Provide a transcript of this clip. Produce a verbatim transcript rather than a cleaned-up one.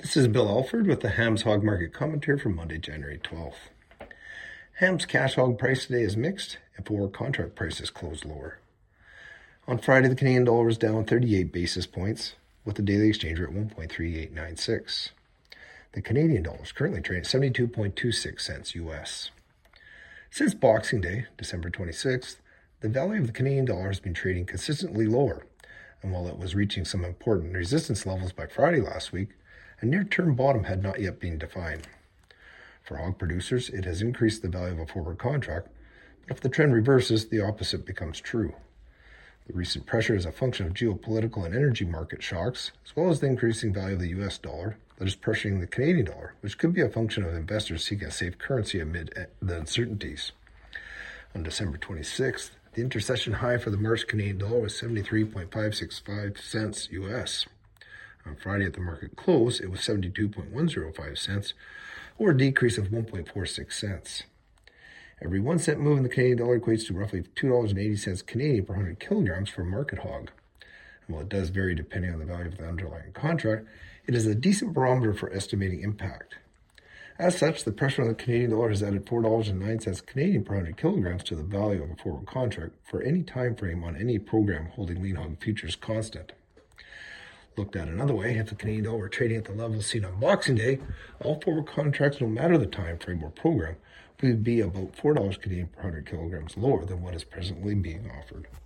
This is Bill Alford with the Hams Hog Market Commentary for Monday, January twelfth. Hams cash hog price today is mixed and forward contract prices closed lower. On Friday, the Canadian dollar was down thirty-eight basis points with the daily exchange rate at one point three eight nine six. The Canadian dollar is currently trading at seventy-two point two six cents U S. Since Boxing Day, December twenty-sixth, the value of the Canadian dollar has been trading consistently lower, and while it was reaching some important resistance levels by Friday last week, a near-term bottom had not yet been defined. For hog producers, it has increased the value of a forward contract, but if the trend reverses, the opposite becomes true. The recent pressure is a function of geopolitical and energy market shocks, as well as the increasing value of the U S dollar that is pressuring the Canadian dollar, which could be a function of investors seeking a safe currency amid the uncertainties. On December twenty-sixth, the intersession high for the March Canadian dollar was seventy-three point five six five cents U S. On Friday at the market close, it was seventy-two point one zero five cents, or a decrease of one point four six cents. Every one cent move in the Canadian dollar equates to roughly two dollars and eighty cents Canadian per one hundred kilograms for a market hog. And while it does vary depending on the value of the underlying contract, it is a decent barometer for estimating impact. As such, the pressure on the Canadian dollar has added four dollars and nine cents Canadian per one hundred kilograms to the value of a forward contract for any time frame on any program holding lean hog futures constant. Looked at another way, if the Canadian dollar were trading at the levels seen on Boxing Day, all forward contracts, no matter the time frame or program, would be about four dollars Canadian per one hundred kilograms lower than what is presently being offered.